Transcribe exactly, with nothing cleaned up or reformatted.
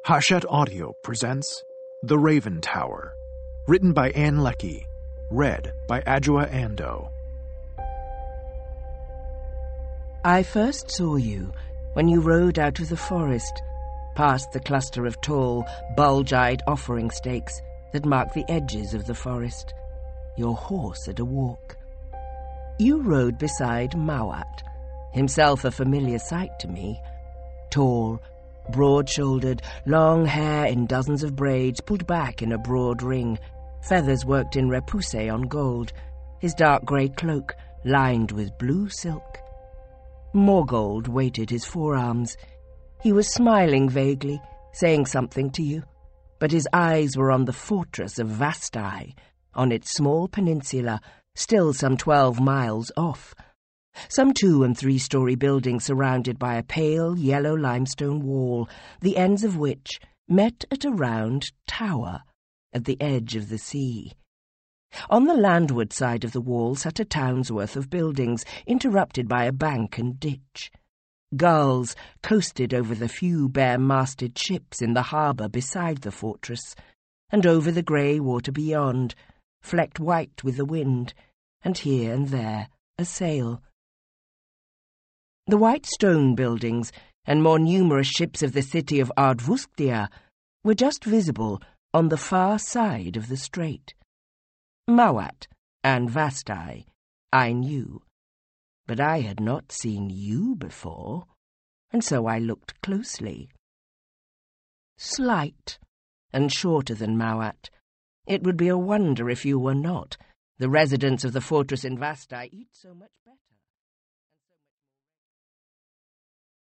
Hachette Audio presents The Raven Tower, written by Ann Leckie, read by Adjoa Andoh. I first saw you when you rode out of the forest, past the cluster of tall, bulge-eyed offering stakes that mark the edges of the forest, your horse at a walk. You rode beside Mawat, himself a familiar sight to me, tall, broad-shouldered, long hair in dozens of braids pulled back in a broad ring, feathers worked in repousse on gold, his dark grey cloak lined with blue silk. More gold weighted his forearms. He was smiling vaguely, saying something to you, but his eyes were on the fortress of Vastai, on its small peninsula, still some twelve miles off. Some two- and three-story buildings surrounded by a pale yellow limestone wall, the ends of which met at a round tower at the edge of the sea. On the landward side of the wall sat a town's worth of buildings, interrupted by a bank and ditch. Gulls coasted over the few bare-masted ships in the harbour beside the fortress, and over the grey water beyond, flecked white with the wind, and here and there a sail. The white stone buildings and more numerous ships of the city of Ardvustia were just visible on the far side of the strait. Mawat and Vastai I knew, but I had not seen you before, and so I looked closely. Slight and shorter than Mawat, it would be a wonder if you were not. The residents of the fortress in Vastai eat so much better.